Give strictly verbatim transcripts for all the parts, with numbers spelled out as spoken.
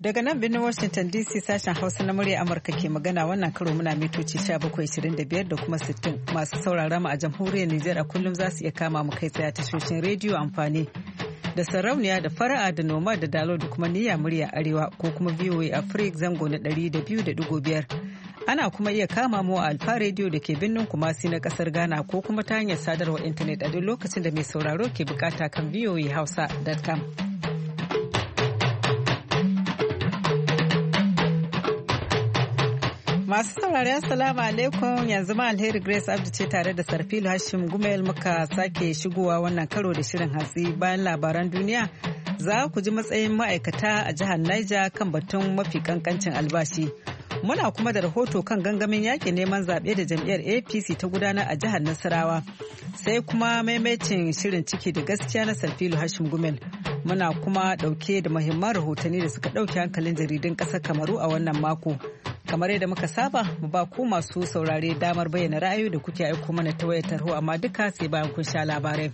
Daga nan birnin Washington D C sashen Hausa na murya Amurka ke magana wannan karo muna mitoci bakwai ashirin da biyar da kuma sittin. Masu saurara mu a jamhuriyar Nijar a kullum za su iya kama mu kai tsaye tashoshin rediyo amfani da sarauniya da fara'a da noma da dalo da kuma niyya murya arewa ko kuma V O A Africa zango na ɗari da biyu da ɗigo biyar. Ana kuma iya kama mu a Alfa rediyo da ke birnin Kumasi na kasar Ghana ko kuma ta hanyar sadarwar intanet a duk lokacin da mai sauraro ke bukata kan v o a hausa dot com. Masu saurari assalamu alaikum, yanzu ma alheri Grace Abdu ce tare da Sarfilu Hashim Gumel muka sake shigowa wannan karo da shirin hatsi. Bayan labaran duniya za ku ji matsayin ma'aikata a jihar Niger kan batun mafi kankancin albashi. Muna kuma da rahoto kan gangamin yaƙin neman zaɓe da jam'iyyar A P C ta gudanar a jihar Nasarawa. Sai kuma maimaitin shirin ciki da gaskiya na Sarfilu Hashim Gumel. Muna kuma ɗauke da muhimman rahotanni da suka ɗauke hankalin jaridun ƙasar Kamaru a wannan mako. Kamar yadda muka saba, mu ba ku masu saurare damar bayyana ra'ayoyi da kuke aiko mana ta wayar tarho, amma duka sai bayan kun sha labarai.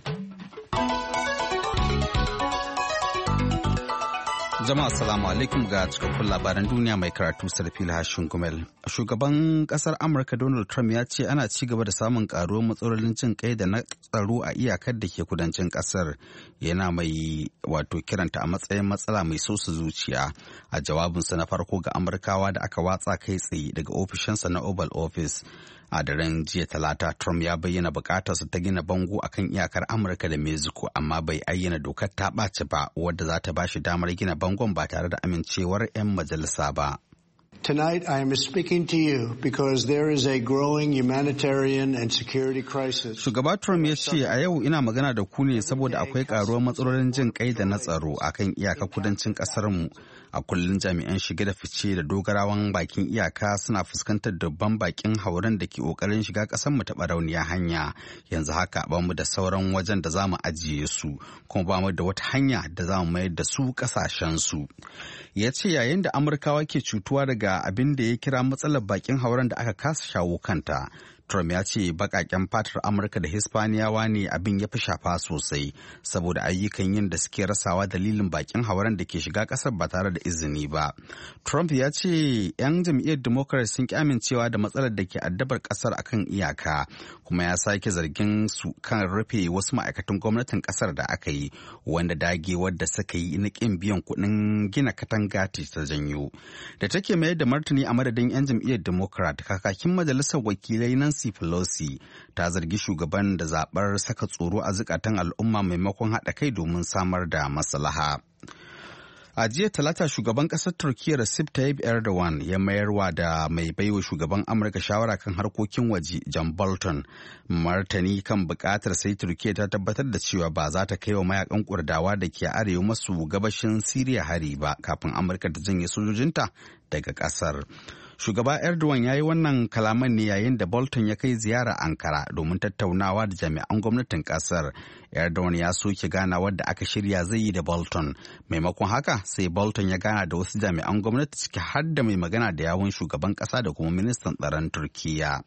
Jama'a assalamu alaikum ga cikakkun labaran duniya mai karatu Sarfil Hashin Gumel. Shugaban kasar Amurka Donald Trump ya ce ana ci gaba da samun karuwar matsalolin jin kai da na tsaro a iyakar da ke kudancin kasar. Yana mai wato kiranta a matsayin matsala mai sosa zuciya. A jawabinsa na farko ga Amurkawa da aka watsa kai tsaye daga ofishinsa na Oval Office. A daren jiya talata, Trump ya bayyana bukatarsa ta gina bango akan iyakar Amurka da Mexico, amma bai ayyana dokar ta ɓaci ba wadda za ta ba shi damar gina bangon ba tare da amincewar 'yan majalisa ba. Tonight I am speaking to you because there is a growing humanitarian and security crisis. Shugaba Trump ya ce a yau ina magana da ku ne saboda akwai karuwar matsalolin jin kai da na tsaro akan iyakar kudancin kasar mu. A kullum jami'an shige da fice da dogarawan bakin iyaka suna fuskantar dubban bakin hauren da ke kokarin shiga kasar mu ta barauniya hanya. Yanzu haka ba mu da sauran wajen da za mu ajiye su, kuma ba mu da wata hanya da za mu mayar da su kasashen su. Ya ce yayin da Amurkawa ke cutuwa daga abin da ya kira matsalar bakin hauren da aka kasa shawo kanta. Trump ya ce bakaken fatar Amurka da Hispaniyawa ne abin ya fi shafa sosai saboda ayyukan yin da suke rasawa dalilin bakin hauren da ke shiga kasar ba tare da izini ba. Trump ya ce 'yan jam'iyyar Democrat sun ki amincewa da matsalar da ke addabar kasar akan iyaka, kuma ya sake zargin su kan rufe wasu ma'aikatan gwamnatin kasar da aka yi, wanda dagewar da suka yi na kin biyan kuɗin gina katanga ta janyo. Da take mayar da martani a madadin 'yan jam'iyyar Democrat, kakakin majalisar wakilai Nancy Pelosi ta zargi shugaban da zabar saka tsoro a zukatan al'umma maimakon haɗa kai domin samar da maslaha. A jiya talata shugaban ƙasar Turkiyya Recep Tayyip Erdogan ya mayarwa da mai baiwa shugaban Amurka shawara kan harkokin waje John Bolton martani kan buƙatar sai Turkiyya ta tabbatar da cewa ba za ta kai wa mayakan Kurdawa da ke arewa maso gabashin Siriya hari ba kafin Amurka ta janye sojojinta daga ƙasar. Shugaba Erdogan ya yi wannan kalaman ne yayin da Bolton ya kai ziyara Ankara domin tattaunawa da jami'an gwamnatin kasar. Erdogan ya soke ganawar da aka shirya zai yi da Bolton. Maimakon haka sai Bolton ya gana da wasu jami'an gwamnati ciki har da mai magana da yawun shugaban kasa da kuma ministan tsaron Turkiyya.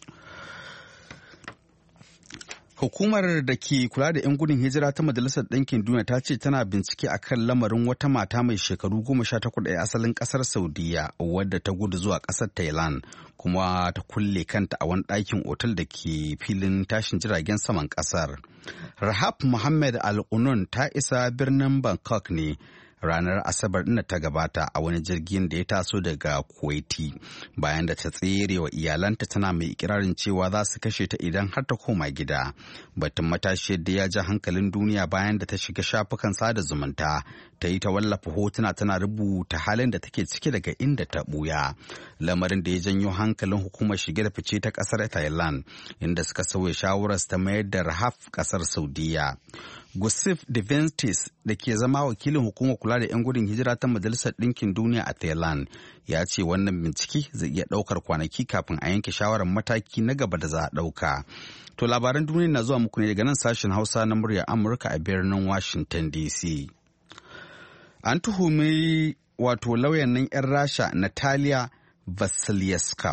Hukumar da ke kula da 'yan gudun hijira ta Majalisar Ɗinkin Duniya ta ce tana bincike a kan lamarin wata mata mai shekaru goma sha takwas a asalin ƙasar Saudiya wadda ta gudu zuwa ƙasar Thailand kuma ta kulle kanta a wani ɗakin otal da ke filin tashin jiragen saman ƙasar. Rahab Muhammad Al-Qunun ta isa birnin Bangkok ne ranar Asabar ɗin da ta gabata a wani jirgin da ya taso daga Kuwaiti bayan da ta tsere wa iyalanta, tana mai ikirarin cewa za su kashe ta idan har ta koma gida. Batun matashiyar da ya ja hankalin duniya bayan da ta shiga shafukan sada zumunta ta yi ta wallafa hotuna tana rubuta halin da take ciki daga inda ta buya, lamarin da ya janyo hankalin hukumar shige da fice ta kasar Thailand inda suka sauya shawarar ta mayar da Rahaf kasar Saudiya. Gusif Deventis da ke zama wakilin hukumar kula da 'yan gudun hijira ta Majalisar Ɗinkin Duniya a Thailand ya ce wannan bincike zai iya ɗaukar kwanaki kafin a yanke shawarar mataki na gaba da za a ɗauka. To labaran duniya na zuwa muku ne daga nan sashen Hausa na muryar Amurka a birnin Washington D C. An tuhumi wato lauyan nan 'yan Rasha Natalia Vasilevska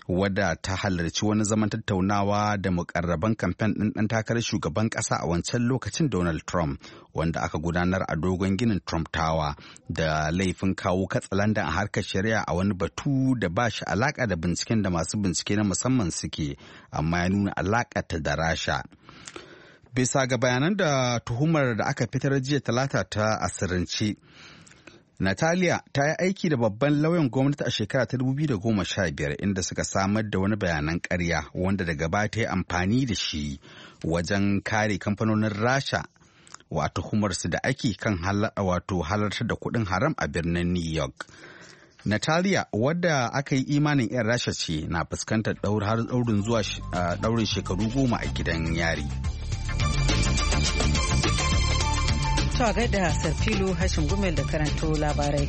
wadda ta halarci wani zaman tattaunawa da mukarraban kamfen ɗin ɗan takarar shugaban ƙasa a wancan lokacin Donald Trump, wanda aka gudanar a dogon ginin Trump Tower da laifin kawo katsalandan a harkar shari'a a wani batu da ba shi alaƙa da binciken da masu bincike na musamman suke, amma ya nuna alaƙa da Rasha. Bisa ga bayanan da tuhumar da aka fitar jiya talata ta asirance, Natalia ta yi aiki da babban lauyan gwamnati a shekara ta dubu biyu da goma sha biyar inda suka samar da wani bayanan ƙarya wanda daga baya ta yi amfani da shi wajen kare kamfanonin Rasha wa tuhumarsu da ake kan wato halartar da kuɗin haram a birnin New York. Natalia, wadda aka yi imanin 'yan Rasha ce, na fuskantar har ɗaurin zuwa ɗaurin shekaru goma a gidan yari. To a gaida Sarfilu Hashim Gumel da karanto labarai.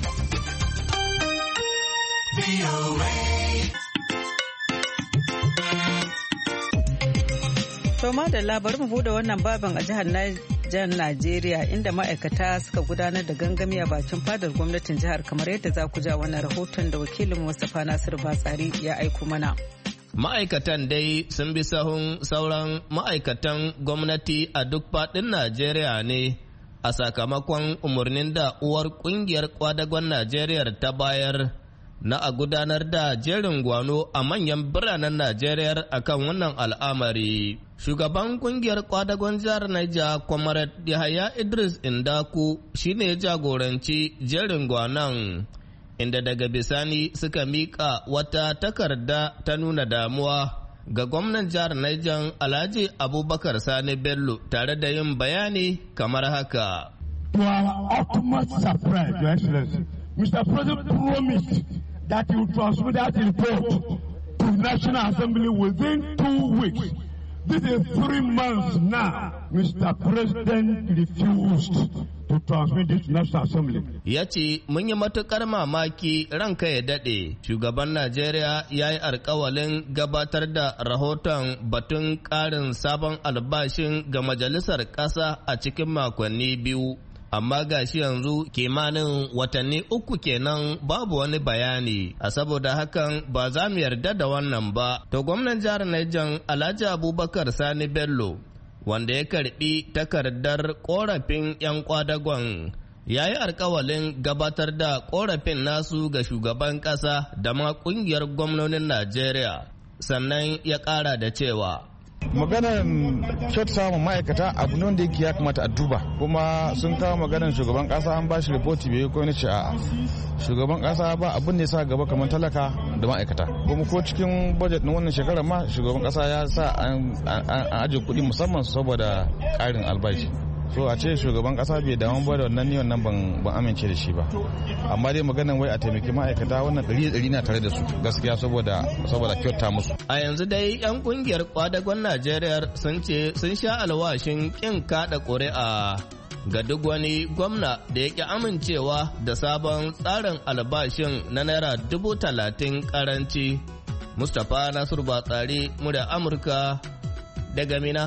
To ma da labarin mu bude wannan babin a jihar Niger Najeriya, inda ma'aikata suka gudanar da gangami a bakin fadar gwamnatin jihar, kamar yadda za ku ja wannan rahoton da wakilin Mustapha Nasiru Batsari ya aiko mana. Ma'aikatan dai sun bi sahun sauran ma'aikatan gwamnati a duk faɗin Najeriya ne a sakamakon umarnin da uwar kungiyar kwadagon Najeriya ta bayar na a gudanar da jerin gwano a manyan biranen Najeriya akan wannan al'amari. Shugaban kungiyar kwadagon jihar Niger, Comrade Yahaya Idris Indaku, shine jagoranci jerin gwanon, inda daga bisani suka mika wata takarda ta nuna damuwa ga gwamnan jihar Niger Alhaji Abubakar Sani Bello tare da yin bayani kamar haka. To our utmost surprise, Your Excellency, Mister President promised that he would transmit that report to the National Assembly within two weeks. This is three months now. Mister President refused to transmit this National Assembly. Ya ce, mun yi matuƙar mamaki ranka ya daɗe. Shugaban Najeriya ya yi alƙawalin gabatar da rahoton batun ƙarin sabon albashin ga majalisar ƙasa a cikin makonni biyu. Amma gashi yanzu kimanin watanni uku kenan babu wani bayani, a saboda hakan ba za mu yarda da wannan ba. To gwamnan jihar Niger Alhaji Abubakar Sani Bello, wanda ya karbi takardar korafin 'yan kwadagon, ya yi alkawalin gabatar da korafin nasu ga shugaban kasa da ma kungiyar gwamnonin Najeriya, sannan ya kara da cewa maganar kyauta samun ma'aikata abu ne wanda yake ya kamata a duba, kuma sun kawo maganar shugaban kasa an ba shi ripoti bai ko ce a'a shugaban kasa ba abin da ya sa gaba kamar talaka da ma'aikata, kuma ko cikin budget na wannan shekarar ma shugaban kasa ya sa an ajiye kuɗi musamman saboda ƙarin albashi. So a ce shugaban kasa bai damu ba da wannan ni wannan ban amince da shi ba, amma dai maganan wai a taimaki ma'aikata wannan ɗari ɗari na tare da su gaskiya saboda saboda kyauta musu. A yanzu dai yan kungiyar kwadagon Najeriya sun ce sun sha alwashin kin kada ƙuri'a ga duk wani gwamna da ya ƙi amincewa da sabon tsarin albashin na naira dubu talatin karanci. Mustapha Nasiru Batsari, murya Amurka daga Mina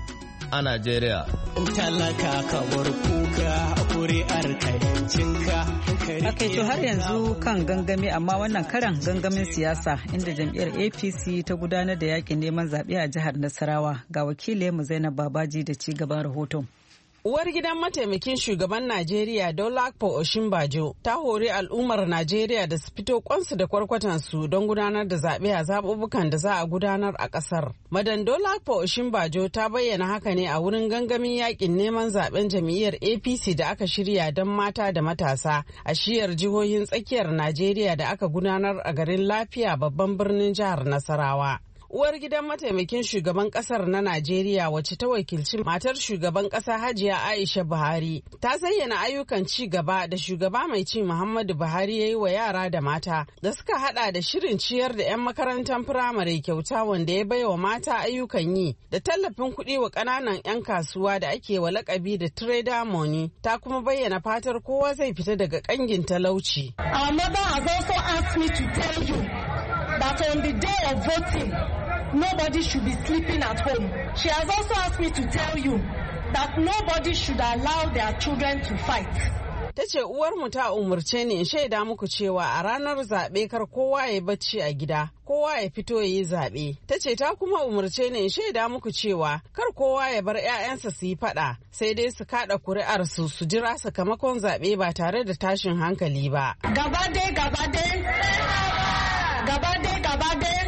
a Najeriya. Talaka kamar kuka kuri'ar kayancinka. Akai to har yanzu kan gangami, amma wannan karan gangamin siyasa inda jam'iyyar A P C ta gudanar da yakin neman zaɓe a jihar Nasarawa. Ga wakilinmu Zainab Babaji da ci gaban rahoton. Uwar gidan mataimakin shugaban Najeriya Dolapo Osinbajo ta hori al'ummar Najeriya da su fito kwansu da kwarkwatansu don gudanar da zaɓe a zaɓuɓɓukan da za a gudanar a ƙasar. Madan Dolapo Osinbajo ta bayyana haka ne a wurin gangamin yakin neman zaɓen jam'iyyar A P C da aka shirya don mata da matasa a shiyar jihohin tsakiyar Najeriya da aka gudanar a garin Lafiya babban birnin jihar Nasarawa. Uwar gidan mataimakin shugaban kasar na Najeriya wacce ta wakilci matar shugaban kasa Hajiya Aisha Buhari ta zayyana ayyukan ci gaba da shugaba mai ci Muhammadu Buhari ya yi wa yara da mata da suka hada da shirin ciyar da 'yan makarantar firamare kyauta wanda ya baiwa mata ayyukan yi da tallafin kuɗi wa ƙananan 'yan kasuwa da ake wa lakabi da trader money. Ta kuma bayyana fatar kowa zai fita daga ƙangin talauci. Our mother has also asked me to tell you that on the day of voting, nobody should be sleeping at home. She has also asked me to tell you that nobody should allow their children to fight. Ta ce uwarmu ta umurce ni in shaida muku cewa a ranar zaɓe kar kowa ya bacci a gida, kowa ya fito ya yi zaɓe. Ta ce ta kuma umurce ni in shaida muku cewa kar kowa ya bar 'ya'yansa su yi faɗa, sai dai su kaɗa kuri'ar su su jira sakamakon zaɓe ba tare da tashin hankali ba. Gaba dai gaba dai gaba dai gaba dai.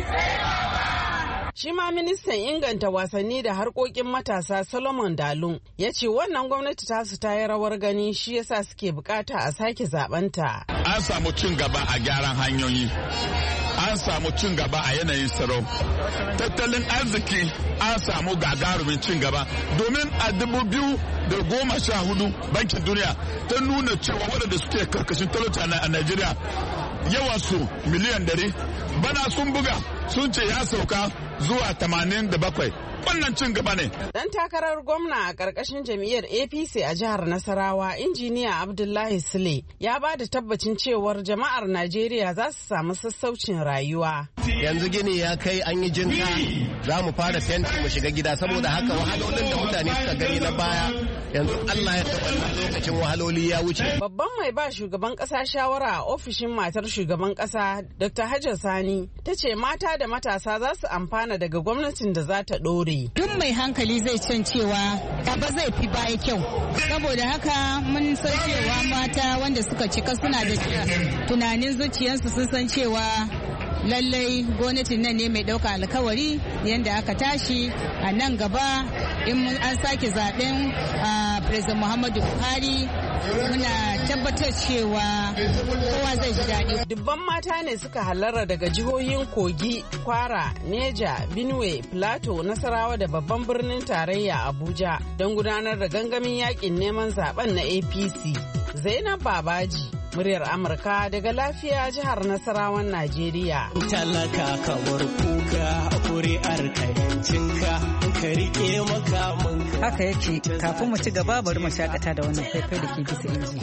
Shi ma ministan inganta wasanni da harkokin matasa Solomon Dalun ya ce wannan gwamnati tasu ta yi rawar gani shi yasa suke bukata a sake zabanta. An samu cin gaba a gyaran hanyoyi, an samu cin gaba a yanayin tsaro, tattalin arziki an samu gagarumin cin gaba domin a dubu biyu da goma sha hudu bankin duniya ta nuna cewa waɗanda suke karkashin talauci a Najeriya yawansu miliyan dari, bana sun buga sun ce ya sauka zuwa tamanin da bakwai. Wannan cin gaba ne. Dan takarar gwamna a ƙarƙashin jam'iyyar A P C a jihar Nasarawa, injiniya Abdullahi Sule, ya ba da tabbacin cewar jama'ar Najeriya za su samu sassaucin rayuwa. Yanzu gini ya kai an yi jinka, za mu fara fenti mu shiga gida, saboda haka wahalolin da mutane suka gani na baya yanzu Allah ya taɓa lokacin wahaloli ya wuce. Babban mai ba shugaban ƙasa shawara a ofishin matar shugaban ƙasa Doctor Hajja Sani ta ce mata da matasa za su amfana daga gwamnatin da za ta ɗore. Duk mai hankali zai can cewa gaba zai fi baya kyau. Saboda haka mun san cewa mata wanda suka cika suna da tunanin zuciyarsu sun san cewa lallai gwamnatin nan ne mai ɗauka alkawari yadda aka tashi a nan gaba in an sake zaben President Muhammadu Buhari muna tabbatar cewa kowa zai ji daɗi. Dubban mata ne suka halarra daga jihohin Kogi, Kwara, Neja, Benue, Plateau, Nasarawa da babban birnin tarayya Abuja don gudanar da gangamin yakin neman zaben na A P C. Zainab Babaji, muryar Amurka daga lafiya jihar Nasarawan Najeriya. Talaka kamar kuka kuri'ar kayancinka ka rike makamanka. Haka yake, kafin mu ci gaba bari mu shakata da wannan faifai da ke bisa inji.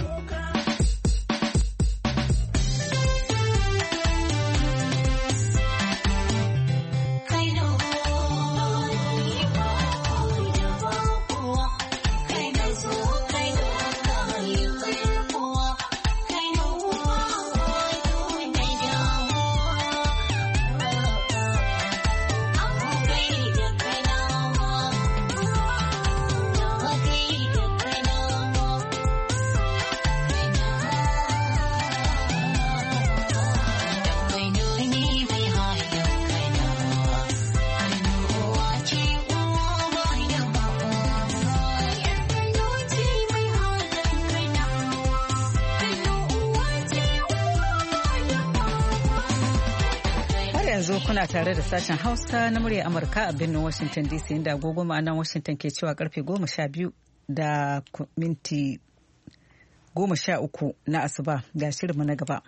yanzu kuna tare da sashen Hausa na murya Amurka a birnin Washington D C inda agogo ma'anan Washington ke cewa karfe goma sha biyu da minti goma sha uku na asuba ga shirinmu na gaba.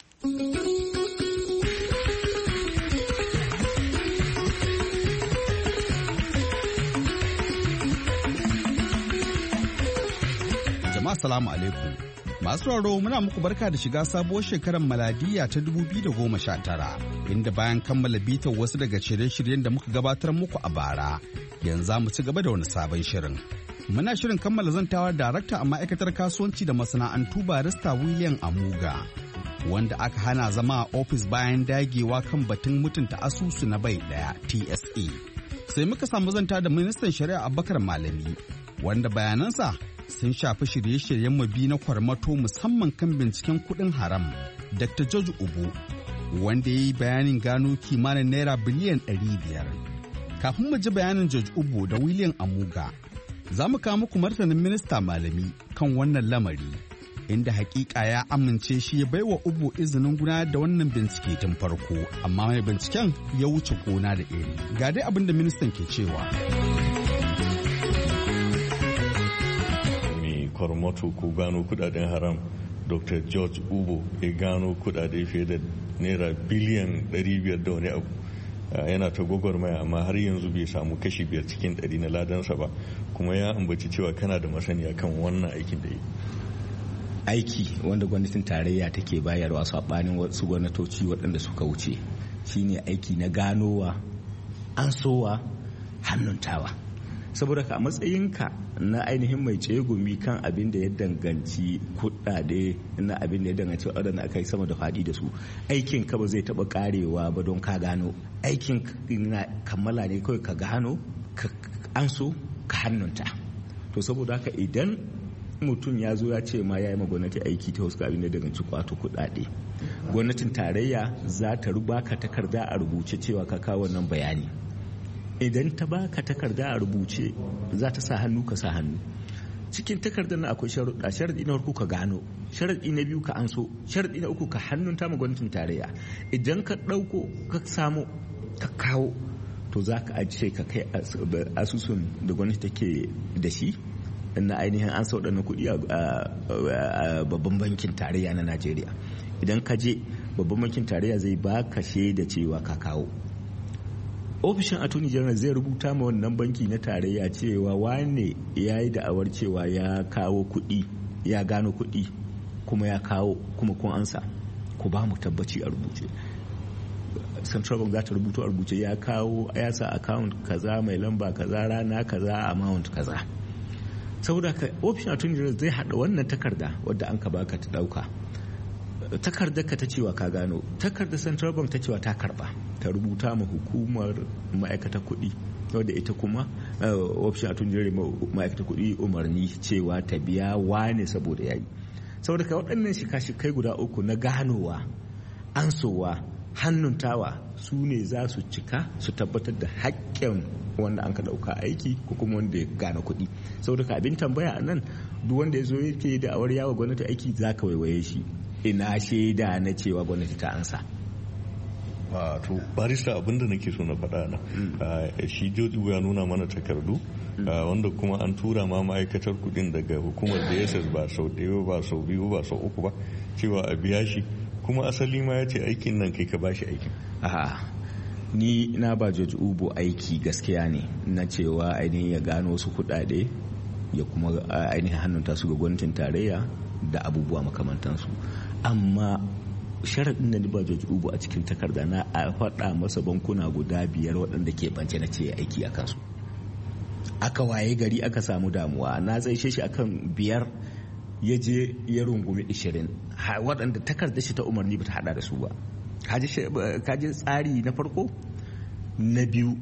Jama'a salamu alaikum. Masu raro muna muku barka da shiga sabuwar shekarar maladiya ta dubu biyu da goma sha tara, inda bayan kammala bitar wasu daga shirye-shiryen da muka gabatar muku a bara, yanzu za mu ci gaba da wani sabon shirin. Muna shirin kammala zantawar darakta a ma'aikatar kasuwanci da masana'antu barista William Amuga, wanda aka hana zama a ofis bayan dagewa kan batun mutunta asusu na bai daya T S A. Sai muka samu zanta da ministan shari'a Abubakar Malami, wanda bayanansa sun shafi shirye-shiryen mabi na kwarmato musamman kan binciken kuɗin haram. Doctor George Ubu, wanda ya yi bayanin gano kimanin naira biliyan ɗari biyar. Kafin mu ji bayanin George Ubu da William Amuga, za mu kawo muku martanin minista Malami kan wannan lamari, inda hakika ya amince shi ya baiwa Ubu izinin gudanar da wannan bincike tun farko, amma mai binciken ya wuce gona da iri. Ga dai abin da ministan ke cewa. Kwarmato ko gano kudaden haram Doctor George Ubo ya gano kudade fiye da naira biliyan ɗari biyar da wani abu. Yana ta gwagwarmaya amma har yanzu bai samu kashi biyar cikin ɗari na ladansa ba, kuma ya ambaci cewa kana da masaniya kan wannan aikin da yi. Aiki wanda gwamnatin tarayya take bayarwa saɓanin wasu gwamnatoci waɗanda suka wuce shine aiki na ganowa, ansowa, hannuntawa. saboda ka a matsayinka na ainihin mai tsegumi kan abin da ya danganci kuɗaɗe na abin da ya danganci waɗanda aka yi sama da faɗi da su, aikin ka ba zai taɓa ƙarewa ba don ka gano. Aikin na kammala ne kawai ka gano, ka an so ka hannunta. To saboda haka idan mutum ya zo ya ce ma ya yi ma gwamnati aiki ta wasu abin da danganci kwato kuɗaɗe, gwamnatin tarayya za ta baka takarda a rubuce cewa ka kawo wannan bayani. Idan ta baka takarda a rubuce za ta sa hannu ka sa hannu. Cikin takardar na akwai sharuɗa. Sharaɗi na farko ka gano, sharaɗi na biyu ka anso, sharaɗi na uku ka hannunta ma gwamnatin tarayya. Idan ka ɗauko ka samu ka kawo, to za ka ajiye ka kai asusun da gwamnati take da shi na ainihin an sau na kuɗi a babban bankin tarayya na Najeriya. Idan ka je babban bankin tarayya zai baka shaida cewa ka kawo. Ofishin attorney general zai rubuta ma wannan banki na tarayya cewa wane ya yi da'awar cewa ya kawo kuɗi, ya gano kuɗi kuma ya kawo kuma kun ansa, ku ba mu tabbaci a rubuce. Central Bank za ta rubuto a rubuce ya kawo, ya sa account kaza mai lamba kaza rana kaza amount kaza. Saboda ka ofishin attorney general zai haɗa wannan takarda wadda an ka baka ta ɗauka, takardar ka ta cewa ka gano, takardar Central Bank ta cewa ta karba, ta rubuta ma hukumar ma'aikata kuɗi wadda ita kuma ofishin attorney general ma'aikata kuɗi umarni cewa ta biya wane saboda yayi. Saboda ka waɗannan shika-shikai guda uku na ganowa, ansowa, hannuntawa su ne za su cika su tabbatar da haƙƙin wanda an ka ɗauka aiki ko kuma wanda ya gane kuɗi. Saboda ka abin tambaya a nan, duk wanda ya zo yake da awar yawa gwamnati aiki za ka waiwaye shi, ina shaida na cewa gwamnati ta ansa. to barista abinda nake so na faɗa na shi George ya nuna mana takardu wanda kuma an tura ma ma'aikatar kudin daga hukumar D S S ba sau ɗaya ba sau biyu ba sau uku ba cewa a biya shi, kuma asali ma ya ce aikin nan kai ka bashi aikin. A'a, ni na ba George Ubo aiki gaskiya ne na cewa ainihin ya gano wasu kuɗaɗe ya kuma ainihin hannunta su ga gwamnatin tarayya da abubuwa makamantansu, amma sharaɗin da ni ba George Ubo a cikin takarda na a faɗa masa bankuna guda biyar waɗanda ke bance na ce aiki a kansu. Aka waye gari aka samu damuwa, na tsaishe shi akan biyar ya je ya rungumi ishirin waɗanda takardar shi ta umarni ba ta haɗa da su ba. Kaji tsari na farko. Na biyu,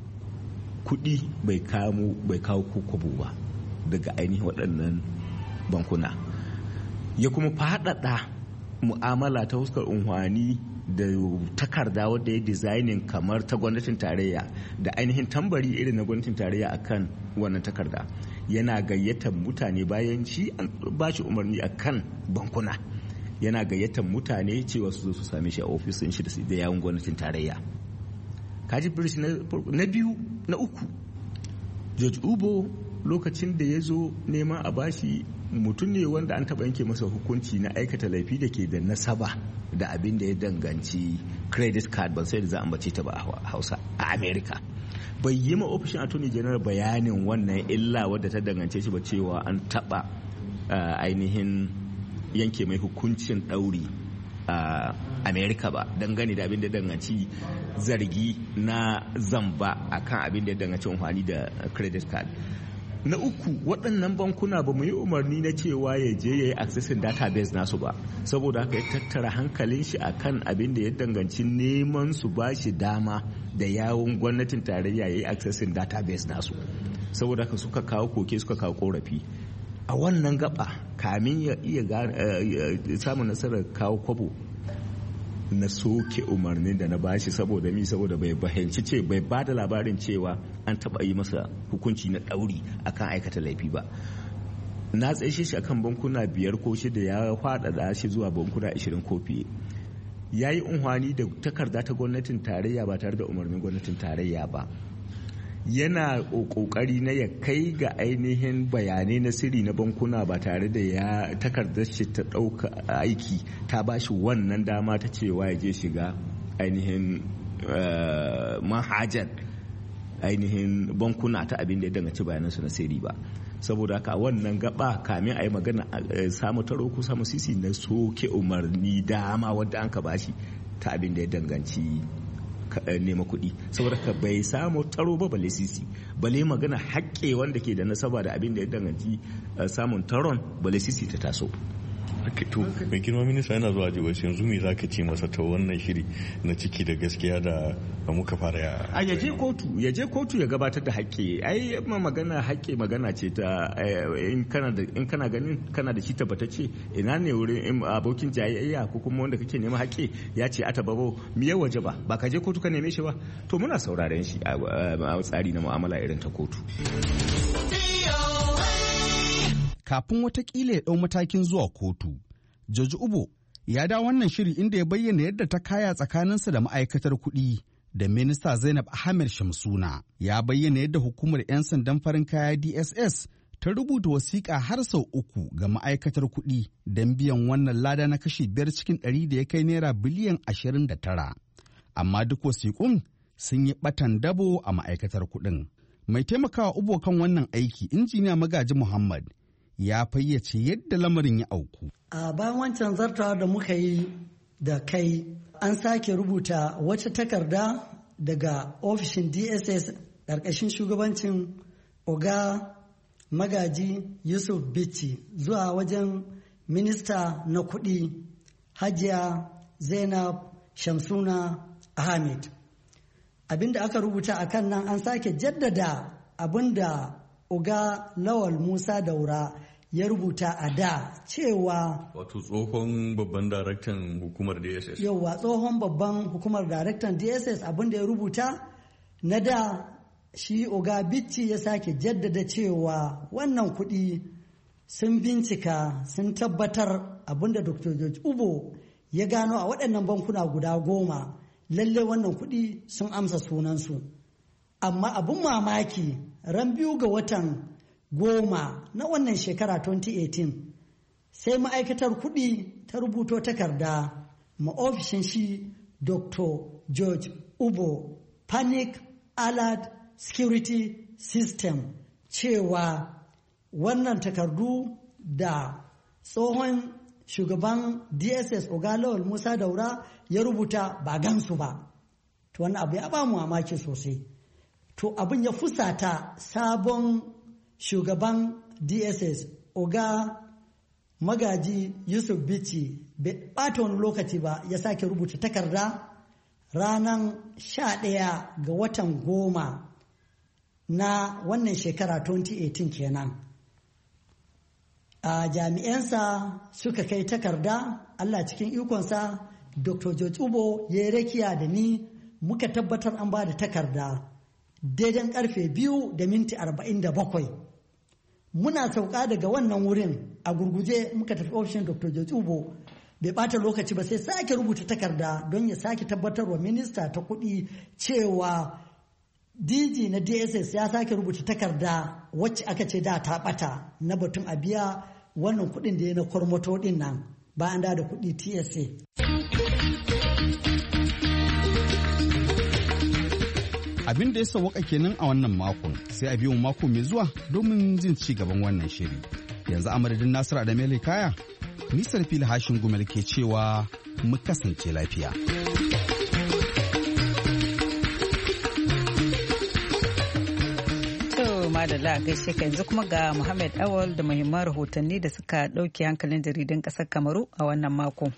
kuɗi bai kawo kokobo ba daga ainihin waɗannan bankuna. Ya kuma faɗaɗa mu'amala ta huskar unhwani da takarda wadda ya dizainin kamar ta gwamnatin tarayya da ainihin tambari irin na gwamnatin tarayya akan wannan takarda. Yana gayyatar mutane bayan shi an ba shi umarni akan bankuna, yana gayyatar mutane cewa su zo su same shi a ofisin shi da yawun gwamnatin tarayya. Kaji birshi na biyu. Na uku, George Ubo lokacin da ya zo neman a bashi, mutum ne wanda an taɓa yanke masa hukunci na aikata laifi da ke da nasaba da abin da ya danganci credit card, ban sai da za a ambace ta ba a Hausa a America. Bai yi ma ofishin attorney general bayanin wannan illa wadda ta dangance shi ba, cewa an taɓa ainihin yanke mai hukuncin ɗauri a America ba dangane da abin da danganci zargi na zamba akan abin da danganci amfani da credit card. Na uku, waɗannan bankuna ba mu yi umarni na cewa ya je ya yi accessing database nasu ba, saboda haka ya tattara hankalin shi akan abin da ya danganci neman su ba shi dama da yawon gwamnatin tarayya ya yi accessing database nasu, saboda haka suka kawo koke suka kawo korafi. A wannan gaba, kamin ya iya samun nasarar kawo kwabo, na soke umarnin da na bashi saboda mi saboda bai fahimci ce bai ba da labarin cewa an taba yi masa hukunci na ɗauri akan aikata laifi ba. Na tsaye shi akan bankuna biyar ko shida, ya faɗaɗa shi zuwa bankuna ashirin ko fiye. Ya yi unhwani da takarda ta gwamnatin tarayya ba tare da umarnin gwamnatin tarayya ba. Yana kokari na ya kai ga ainihin bayanai na sirri na bankuna ba tare da ya takardar shi ta ɗauka aiki ta ba shi wannan dama ta cewa ya je shiga ainihin manhajar ainihin bankuna ta abin da ya danganci bayanansu na sirri ba. Saboda haka wannan gaba kamin a yi magana samu taro ko samu sisi na soke umarni dama wadda an ka bashi ta abin da ya danganci nema kuɗi saboda ka bai samu taro ba bale sisi bale magana haƙƙe wanda ke da nasaba da abin da ya danganci samun taron bale sisi ta taso. To mai girma minista yana zuwa ji wasu yanzu me za ka ce masa ta wannan shiri na ciki da gaskiya da muka fara ya a yaje kotu yaje kotu ya gabatar da haƙƙi ai ma magana haƙƙi magana ce ta in kana da in kana ganin kana da shi tabbatacce ina ne wurin abokin jayayya ko kuma wanda kake nema haƙƙi ya ce ata babo me ya waje ba ba ka je kotu ka neme shi ba to muna sauraren shi a tsari na mu'amala irin ta kotu. Kafin watakila ya ɗau matakin zuwa kotu, George Ubo ya da wannan shiri inda ya bayyana yadda ta kaya tsakaninsa da ma'aikatar kuɗi da minista Zainab Ahmed Shamsuna. Ya bayyana yadda hukumar 'yan sandan farin kaya D S S ta rubuta wasiƙa har sau uku ga ma'aikatar kuɗi don biyan wannan lada na kashi biyar cikin ɗari da ya kai naira biliyan ashirin da tara. Amma duk wasiƙun sun yi ɓatan dabo a ma'aikatar kuɗin. Mai taimakawa Ubo kan wannan aiki, injiniya Magaji Muhammad, ya fayyace yadda lamarin ya auku. A bayan wancan zartawa da muka yi da kai an sake rubuta wata takarda daga ofishin D S S ƙarƙashin shugabancin Oga Magaji Yusuf Bichi zuwa wajen minista na kuɗi Hajiya Zainab Shamsuna Ahmed. Abinda aka rubuta a kan nan an sake jaddada abinda Oga Lawal Musa Daura ya rubuta a da cewa wato tsohon babban daraktan hukumar D S S yauwa tsohon babban hukumar daraktan D S S abinda ya rubuta na da shi Oga Bichi ya sake jaddada cewa wannan kuɗi sun bincika sun tabbatar abinda Doctor George Ubo ya gano a waɗannan bankuna guda goma lalle wannan kuɗi sun amsa sunansu. Amma abin mamaki ran biyu ga watan goma na wannan shekara twenty eighteen sai ma'aikatar kuɗi ta rubuto takarda ma ofishin shi Doctor George Ubo Panic Alert Security System cewa wannan takardu da tsohon shugaban D S S Ogalawal Musa Daura ya rubuta ba gansu ba. To wannan abu ya ba mu mamaki sosai. To abin ya fusata sabon shugaban D S S Oga Magaji Yusuf Bichi bai ɓata wani lokaci ba ya sake rubuta takarda ranar sha ɗaya ga watan goma na wannan shekara twenty eighteen kenan. A jami'ansa suka kai takarda Allah cikin ikonsa Doctor George Ubo ya yi rakiya da ni muka tabbatar an ba da takarda daidan karfe biyu da minti arba'in da bakwai. Muna sauka daga wannan wurin a gurguje muka tafi ofishin Doctor George Ubo bai bata lokaci ba sai sake rubuta takarda don ya sake tabbatarwa minista ta kuɗi cewa D G na D S S ya sake rubuta takarda wacce aka ce da ta bata na batun a biya wannan kuɗin da ya na kwarmato ɗin nan bayan da da kuɗi T S A. Abin da ya sauwaka kenan a wannan makon sai a biyo mako mai zuwa domin jin ci gaban wannan shiri. Yanzu a madadin Nasiru Adamele Kaya, nisar fili hashin gumel ke cewa mu kasance lafiya. Madalla gaishe ka yanzu kuma ga Muhammad Awal da muhimman rahotanni da suka ɗauke hankalin jaridan ƙasar Kamaru a wannan mako.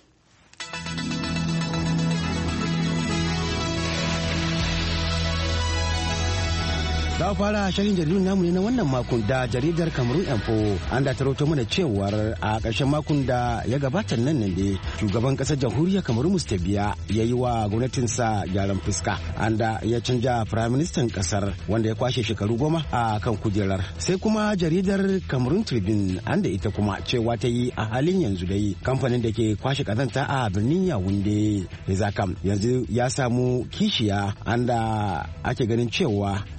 Za fara shirin jaridun namu ne na wannan makon da jaridar Cameroon Info an da tarauta mana cewar a ƙarshen makon da ya gabata nan nan da shugaban ƙasar jamhuriyar Cameroon Mustabiya ya yi wa gwamnatinsa gyaran fuska an da ya canja firaministan ƙasar wanda ya kwashe shekaru goma a kan kujerar. Sai kuma jaridar Cameroon Tribune an da ita kuma cewa ta yi a halin yanzu dai kamfanin da ke kwashe kazanta a birnin Yaounde Zakam yanzu ya samu kishiya an da ake ganin cewa ya gaza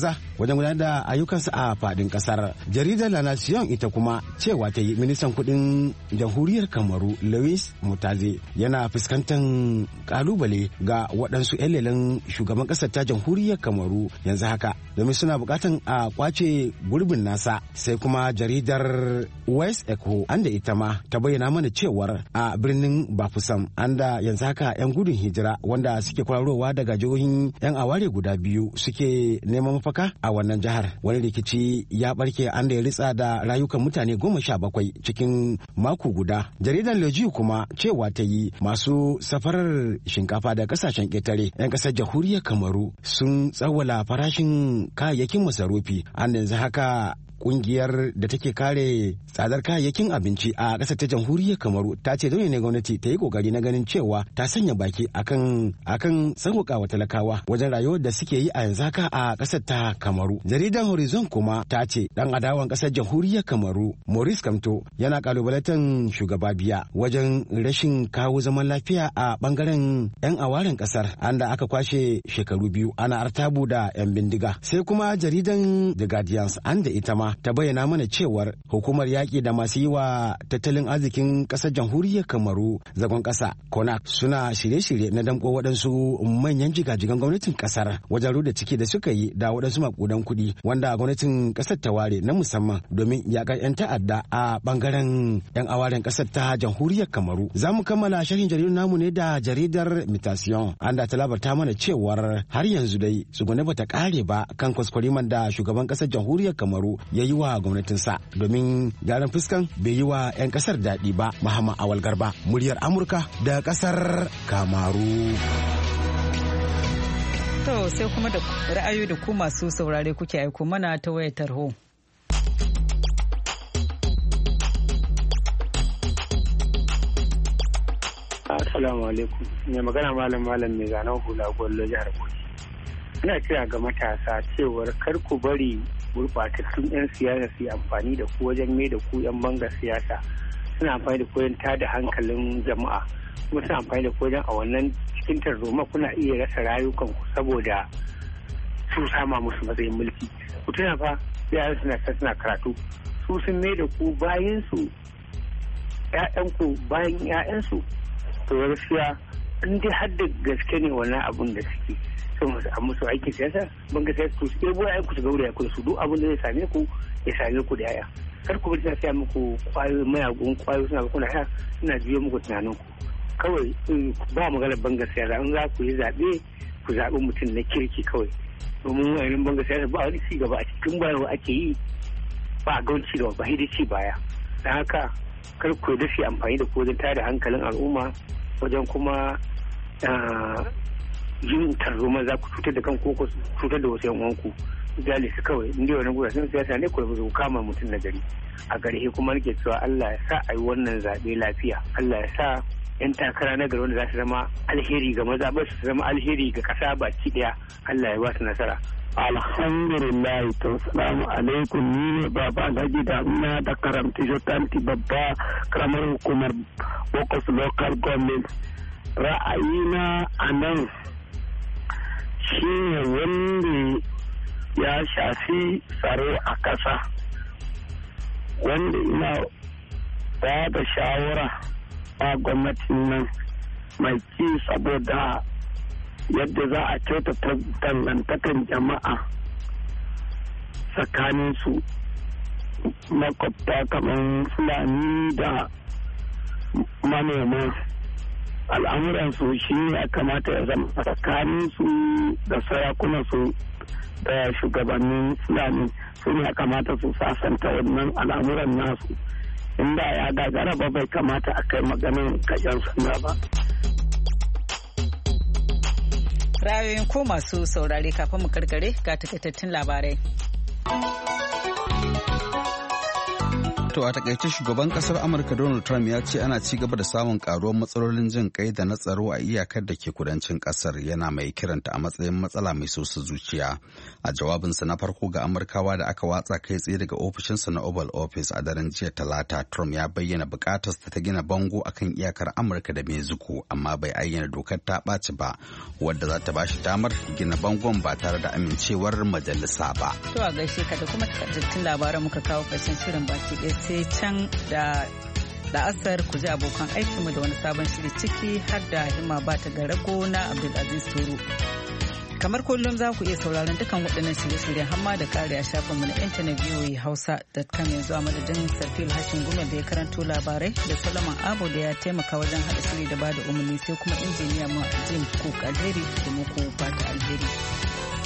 nasara wajen gudanar da ayyukansa a fadin kasar. Jaridar La Nation ita kuma cewa ta yi ministan kudin jamhuriyar Kamaru Louis Mutaze yana fuskantar kalubale ga waɗansu 'yan lelen shugaban ƙasar ta jamhuriyar Kamaru yanzu haka domin suna buƙatan a kwace gurbin nasa. Sai kuma jaridar West Echo anda ita ma ta bayyana mana cewar a birnin Bafusam anda yanzu haka 'yan gudun hijira wanda suke kwararowa daga jihohin 'yan aware guda biyu suke neman mafaka a wannan jihar. Wani rikici ya barke anda ya ritsa da rayukan mutane goma sha bakwai cikin mako guda. Jaridar Leju kuma cewa ta yi masu safarar shinkafa da kasashen ƙetare 'yan ƙasar jamhuriyar Kamaru sun tsawwala farashin kayayyakin masarufi an yanzu haka kungiyar da take kare tsadar kayayyakin abinci a ƙasar ta jamhuriyar Kamaru ta ce dole ne gwamnati ta yi kokari na ganin cewa ta sanya baki akan akan sauƙaƙawa talakawa wajen rayuwar da suke yi a yanzu haka a ƙasar ta Kamaru. Jaridar Horizon kuma ta ce dan adawan ƙasar jamhuriyar Kamaru Maurice Kamto yana kalubalantar shugaba Biya wajen rashin kawo zaman lafiya a bangaren 'yan awaren ƙasar anda aka kwashe shekaru biyu ana artabu da 'yan bindiga. Sai kuma jaridan The Guardians anda ita ma ta bayyana mana cewar hukumar yaƙi da masu yi wa tattalin arzikin ƙasar jamhuriyar Kamaru zagon ƙasa Konak suna shirye-shirye na damƙo waɗansu manyan jigajigan gwamnatin ƙasar wajen ruda ciki da suka yi da waɗansu maƙudan kuɗi wanda gwamnatin ƙasar ta ware na musamman domin yaƙar 'yan ta'adda a ɓangaren 'yan awaren ƙasar ta jamhuriyar Kamaru. Za mu kammala sharhin jaridar namu ne da jaridar Mutation an da ta labarta mana cewar har yanzu dai tsugune bata ƙare ba kan kwaskwariman da shugaban ƙasar jamhuriyar Kamaru ya yi wa gwamnatinsa domin gyaran fuskan bai yi wa 'yan kasar daɗi ba. Muhammad Awal Garba, muryar Amurka da kasar Kamaru. To sai kuma da ra'ayoyi da ku masu saurare kuke aiko mana ta wayar tarho. Assalamu alaikum. Mai magana malam malam mai zanen hula gwallo jihar Bauchi. Ina kira ga matasa cewar kar ku bari gurbatattun 'yan siyasa su yi amfani da ku wajen mai da ku 'yan bangar siyasa, suna amfani da ku wajen tada hankalin jama'a, kuma suna amfani da ku wajen a wannan cikin tarzoma kuna iya rasa rayukanku saboda su sama musu matsayin mulki. Ku tuna fa yaran suna suna karatu, su sun mai da ku bayan su ƴaƴanku bayan ƴaƴansu. To gaskiya in dai har da gaske ne wannan abun da suke a musu aikin siyasa ban ga siyasa su ɗebo ya ku su gaura ya ku su duk abin da zai same ku ya same ku da yaya. Kar ku bari sai muku kwayoyi mayagun kwayoyi suna kuna haya suna biyo muku tunanin ku. Kawai ba magana bangar siyasa in za ku yi zaɓe ku zaɓi mutum na kirki kawai. Domin wayannan bangar siyasa ba wani ci gaba a cikin bayarwa ake yi ba a ga ci gaba ba hidi ci baya. Don haka kar ku da shi amfani da ku wajen tada hankalin al'umma wajen kuma yin tarzoma za ku cutar da kanku ko cutar da wasu yan uwanku. Jali su kawai inda wani gura sun siyasa ne ku ku kama mutum na gari. A ƙarshe kuma nake cewa Allah ya sa a yi wannan zaɓe lafiya. Allah ya sa yan takara na gari wanda za su zama alheri ga maza ba su zama alheri ga ƙasa baki ɗaya. Allah ya ba su nasara. Alhamdulillah, to salamu alaikum, ni ne baba gaji damina da karamti jotanti babba karamar hukumar Bokos Local Government. Ra'ayina a nan shi ne wanda ya shafi tsaro a ƙasa, wanda ina ba da shawara a gwamnatin nan mai ci saboda yadda za a kyautata dangantakan jama'a tsakanin su makwabta kamar fulani da manoma. Al'amuransu shi ne ya kamata ya zama tsakanin su da sarakunan su da shugabannin fulani su ne ya kamata su sasanta wannan al'amuran nasu. Inda ya gagara ba bai kamata a kai maganin kayan sanda ba. Ra'ayoyin ko masu saurare kafin mu karkare ga takaitattun labarai. To a takaice shugaban kasar Amurka Donald Trump ya ce ana ci gaba da samun karuwar matsalolin jin kai da na tsaro a iyakar da ke kudancin kasar, yana mai kiranta a matsayin matsala mai sosa zuciya. A jawabinsa na farko ga Amurkawa da aka watsa kai tsaye daga ofishinsa na Oval Office a daren jiya Talata, Trump ya bayyana bukatarsa ta gina bango akan iyakar Amurka da Mexico, amma bai ayyana dokar ta ɓaci ba wadda za ta bashi damar gina bangon ba tare da amincewar majalisa ba. To a gaishe ka da kuma takaitattun labaran muka kawo ƙarshen shirin baki ɗaya sai can da la'asar ku ji abokan aikinmu da wani sabon shiri ciki har da himma ba ta ga rago na Abdulaziz Toro. Kamar kullum za ku iya sauraron dukkan waɗannan shirye-shiryen hamma da kare a shafinmu na intanet voa hausa dot com yanzu a madadin Sarfil Hashin Gumel da ya karanto labarai da Solomon Abo da ya taimaka wajen haɗa shiri da bada umarni sai kuma injiniya mu Jim Cook alheri da muku fata alheri.